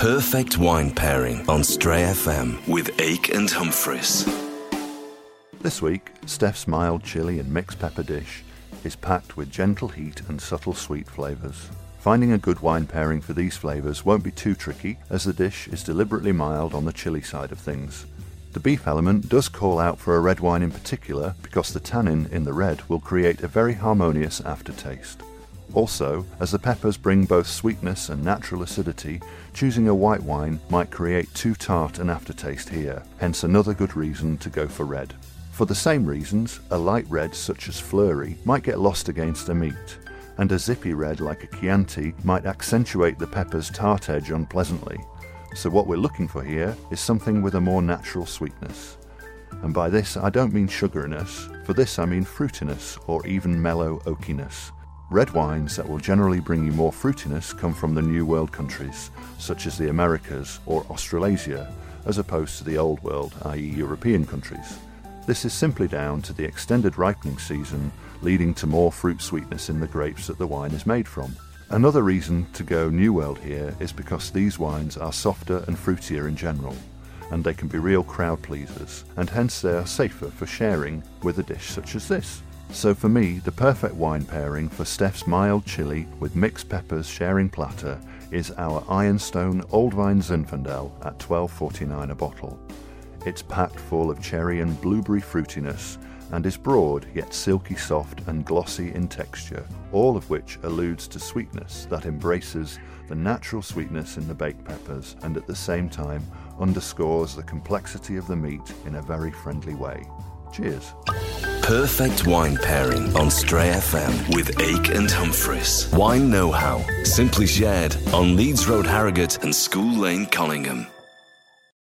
perfect wine pairing on Stray FM with Ake and Humphreys. This week, Steph's mild chili and mixed pepper dish is packed with gentle heat and subtle sweet flavours. Finding a good wine pairing for these flavours won't be too tricky, as the dish is deliberately mild on the chili side of things. The beef element does call out for a red wine in particular, because the tannin in the red will create a very harmonious aftertaste. Also, as the peppers bring both sweetness and natural acidity, choosing a white wine might create too tart an aftertaste here, hence another good reason to go for red. For the same reasons, a light red such as Fleury might get lost against a meat, and a zippy red like a Chianti might accentuate the pepper's tart edge unpleasantly. So what we're looking for here is something with a more natural sweetness. And by this I don't mean sugariness, for this I mean fruitiness or even mellow oakiness. Red wines that will generally bring you more fruitiness come from the New World countries, such as the Americas or Australasia, as opposed to the Old World, i.e. European countries. This is simply down to the extended ripening season, leading to more fruit sweetness in the grapes that the wine is made from. Another reason to go New World here is because these wines are softer and fruitier in general, and they can be real crowd pleasers, and hence they are safer for sharing with a dish such as this. So for me, the perfect wine pairing for Steph's mild chili with mixed peppers sharing platter is our Ironstone Old Vine Zinfandel at $12.49 a bottle. It's packed full of cherry and blueberry fruitiness and is broad yet silky soft and glossy in texture, all of which alludes to sweetness that embraces the natural sweetness in the baked peppers and at the same time underscores the complexity of the meat in a very friendly way. Cheers. Perfect wine pairing on Stray FM with Ake and Humphreys. Wine know-how, simply shared on Leeds Road, Harrogate and School Lane, Collingham.